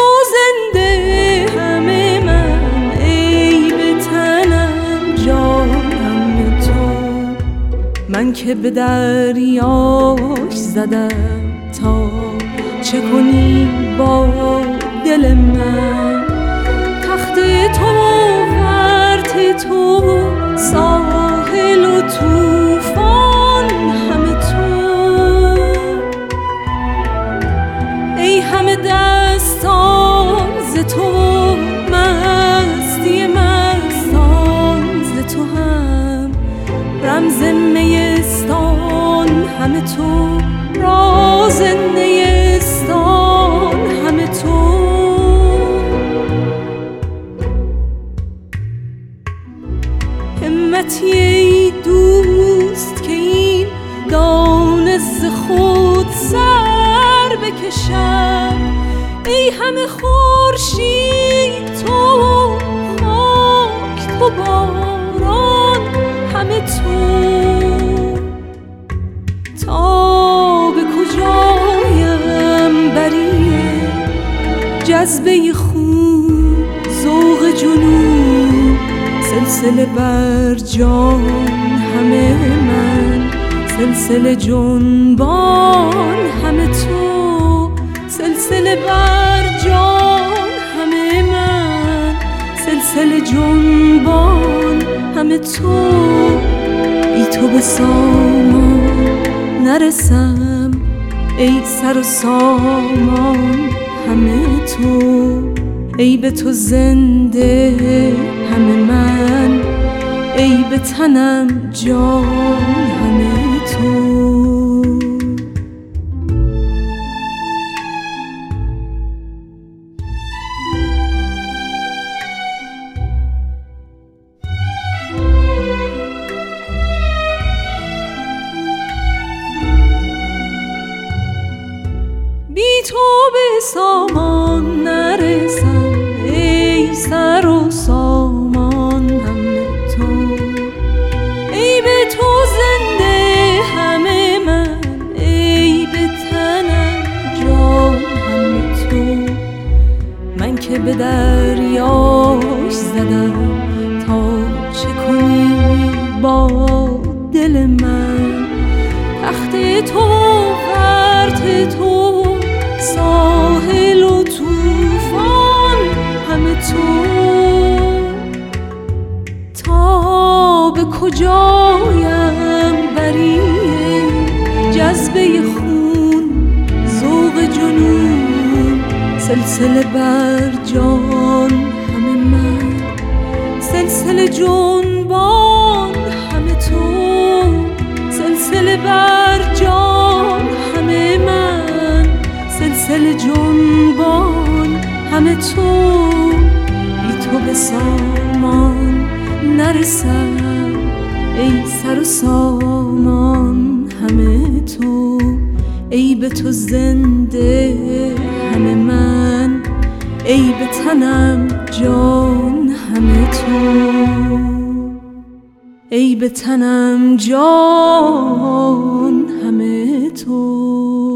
زنده همه من، ای به تنم جانم تو. من که به دریاش زدم تا چه کنی با دل من، تخت تو ورت تو ساحل و طوفان همه تو. ای همه دستان ز تو، مستی مستان ز تو هم، رمز میستان همه تو، راز نیستان همه تو. همتی ای دوست که این دانه ز خود سر بکشم، ای همه خورشید تو، خاک تو، باران همه تو. تا به کجایم بری جذبه خون، ذوق جنون، سلسله بر جان همه من، سلسله جنبان همه تو. سلسله بر جان همه من، سلسله جنبان همه تو. بی تو به سامان نرسم، ای سر و سامان همه تو. ای به تو زنده همه من، ای به تنم جان همه تو. بی تو به سامان نرسم، ای سر و سامان همه تو. ای به تو زنده همه من، ای به تنم جان همه تو. من که به دریاش زدم تا چه کنی با دل من، تخت تو ورت تو ساحل و طوفان همه تو. تا به کجایم بری جذبه خون، ذوق جنون، سلسله بر جان همه من، سلسله جنبان همه تو. سلسله بر جان همه من، سلسله جنبان همه تو. بی تو به سامان نرسم، ای سر و سامان همه تو. ای به تو زنده همه من، ای به تنم جان همه تو. ای به تنم جان همه تو.